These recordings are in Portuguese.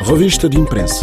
Revista de imprensa.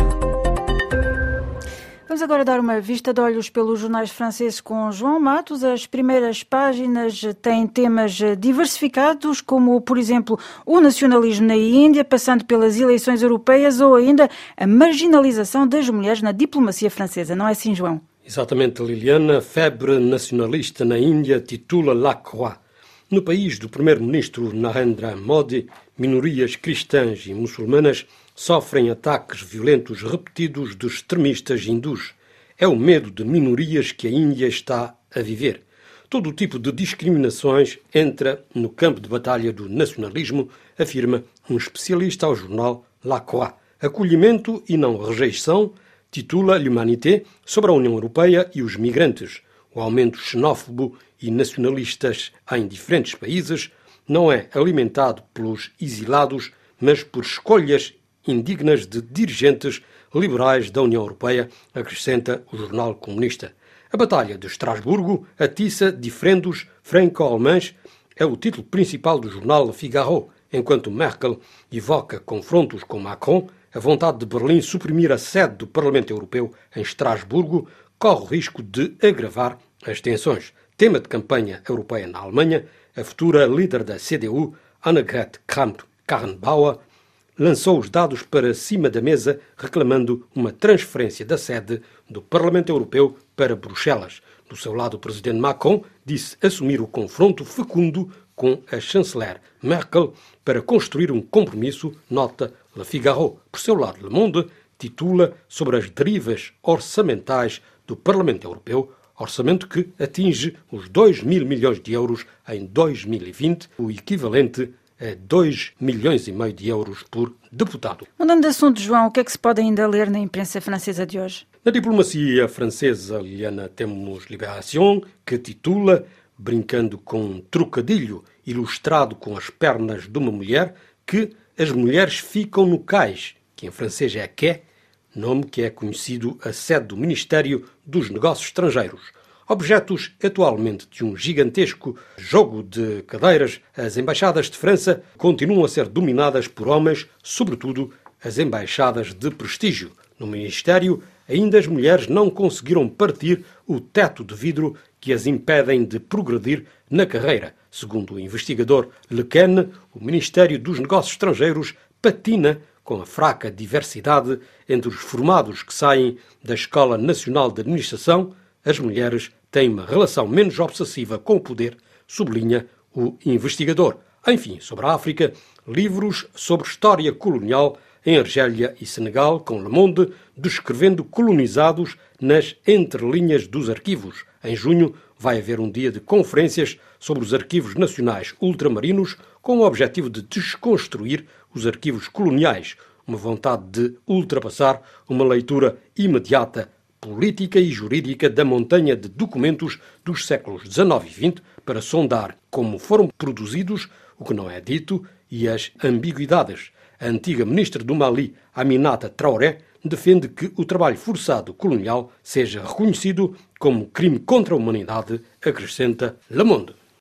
Vamos agora dar uma vista de olhos pelos jornais franceses com João Matos. As primeiras páginas têm temas diversificados, como, por exemplo, o nacionalismo na Índia, passando pelas eleições europeias ou ainda a marginalização das mulheres na diplomacia francesa. Não é assim, João? Exatamente, Liliana. Febre nacionalista na Índia, titula La Croix. No país do primeiro-ministro Narendra Modi, minorias cristãs e muçulmanas sofrem ataques violentos repetidos dos extremistas hindus. É o medo de minorias que a Índia está a viver. Todo o tipo de discriminações entra no campo de batalha do nacionalismo, afirma um especialista ao jornal La Croix. Acolhimento e não rejeição, titula L'Humanité, sobre a União Europeia e os migrantes. O aumento xenófobo e nacionalistas em diferentes países não é alimentado pelos exilados, mas por escolhas indignas de dirigentes liberais da União Europeia, acrescenta o jornal comunista. A Batalha de Estrasburgo atiça diferendos franco-alemães é o título principal do jornal Le Figaro, enquanto Merkel evoca confrontos com Macron, a vontade de Berlim suprimir a sede do Parlamento Europeu em Estrasburgo corre o risco de agravar as tensões. Tema de campanha europeia na Alemanha, a futura líder da CDU, Annegret Kramp-Karrenbauer, lançou os dados para cima da mesa, reclamando uma transferência da sede do Parlamento Europeu para Bruxelas. Do seu lado, o presidente Macron disse assumir o confronto fecundo com a chanceler Merkel para construir um compromisso, nota Le Figaro. Por seu lado, Le Monde titula sobre as derivas orçamentais do Parlamento Europeu, orçamento que atinge os 2.000 milhões de euros em 2020, o equivalente a 2,5 milhões de euros por deputado. Mudando de assunto, João, o que é que se pode ainda ler na imprensa francesa de hoje? Na diplomacia francesa, Liliana, temos Libération, que titula, brincando com um trocadilho ilustrado com as pernas de uma mulher, que as mulheres ficam no cais, que em francês é quai, nome que é conhecido a sede do Ministério dos Negócios Estrangeiros. Objetos atualmente de um gigantesco jogo de cadeiras, as embaixadas de França continuam a ser dominadas por homens, sobretudo as embaixadas de prestígio. No Ministério, ainda as mulheres não conseguiram partir o teto de vidro que as impedem de progredir na carreira. Segundo o investigador Lequen, o Ministério dos Negócios Estrangeiros patina com a fraca diversidade entre os formados que saem da Escola Nacional de Administração. As mulheres têm uma relação menos obsessiva com o poder, sublinha o investigador. Enfim, sobre a África, livros sobre história colonial em Argélia e Senegal, com Le Monde, descrevendo colonizados nas entrelinhas dos arquivos. Em junho vai haver um dia de conferências sobre os arquivos nacionais ultramarinos, com o objetivo de desconstruir os arquivos coloniais, uma vontade de ultrapassar uma leitura imediata política e jurídica da montanha de documentos dos séculos XIX e XX para sondar como foram produzidos, o que não é dito, e as ambiguidades. A antiga ministra do Mali, Aminata Traoré, defende que o trabalho forçado colonial seja reconhecido como crime contra a humanidade, acrescenta Le Monde.